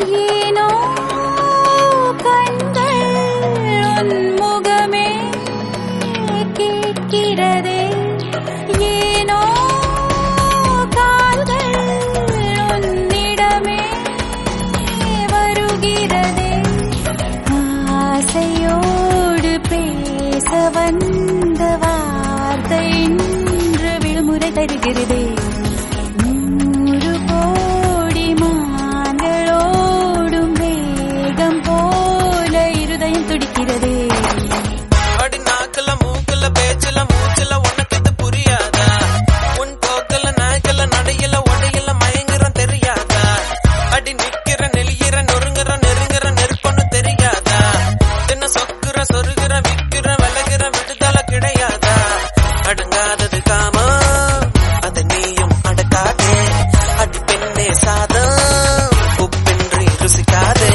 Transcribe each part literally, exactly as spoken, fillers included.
ஏனோ கண்கள் உன் முகமே கேட்கிறதே, ஏனோ கால்கள் உன்னிடமே வருகிறதே. ஆசையோடு பேச வந்த வார்த்தை இன்று விடுமுறை தருகிறதே. நூறு கோடி மான்களோடும் வேகம் போல இருதயம் துடிக்கிறதே. அடி நாக்குல மூக்குல பேச்சுல மூச்சுல உனக்கு இது புரியாதா? உன் போக்கல நாய்க்கல நடையில உடையில மயங்குற தெரியாதா? அடி நிக்கிற நெளியிற நொறுங்குற நெருங்குற நெருப்பொன்னு தெரியாதா? என்ன சொக்குற சொருகிற விக்கிற விலகிற விடுதலை கிடையாதா? அடங்காதது காமா அது நீயும் அடக்காதே. அடி பெண்ணே சாதம் உப்பின்றி ருசிக்காதே.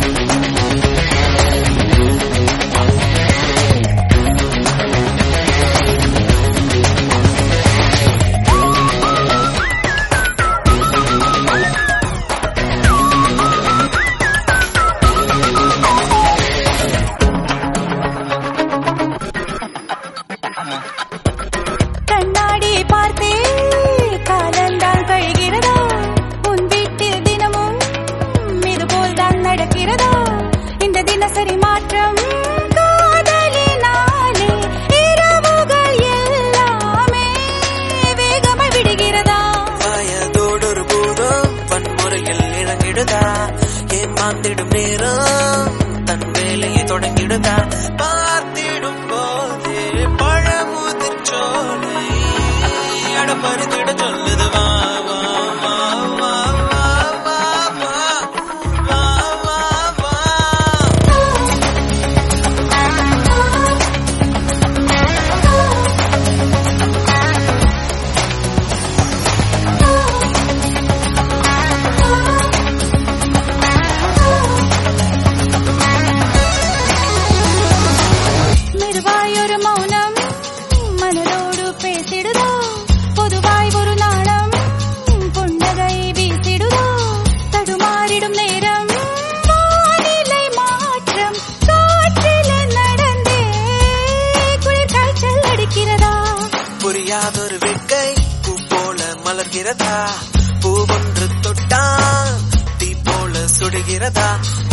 கண்ணாடி பார்த்தே காலந்தான் கழிகிறதா? உன் வீட்டில் தினமும் இதுபோல் தான் நடக்கிறதா? இந்த தினசரி மாற்றம் காதலினாலே இரவுகள் எல்லாமே வேகமாய் விடுகிறதா? வயதோடொரு பூதம் வன்முறையில் இறங்கிடுதா? ஏமாந்திடும் நேரம் தன் வேலையை தொடங்கிடுதா? பார்த்திடும் போதே பழமுதிர் சோலை அடப்பருத்திட சொல்லுது வா வா வா வா வா வா வா வா வா வா. மெதுவாய் ஒரு மௌனம் மனதோடு பேசிடுதோ? பொதுவாய் ஒரு நாணம் புன்னகை வீசிடுதோ? தடுமாறிடும் நேரம் வானிலை மாற்றம் காற்றிலே நடந்தே குளிர் காய்ச்சல் அடிக்கிறதா? புரியாதொரு வேட்கை பூ போல மலர்கிறதா? பூவொன்று தொட்டா தீ போல சுடுகிறதா?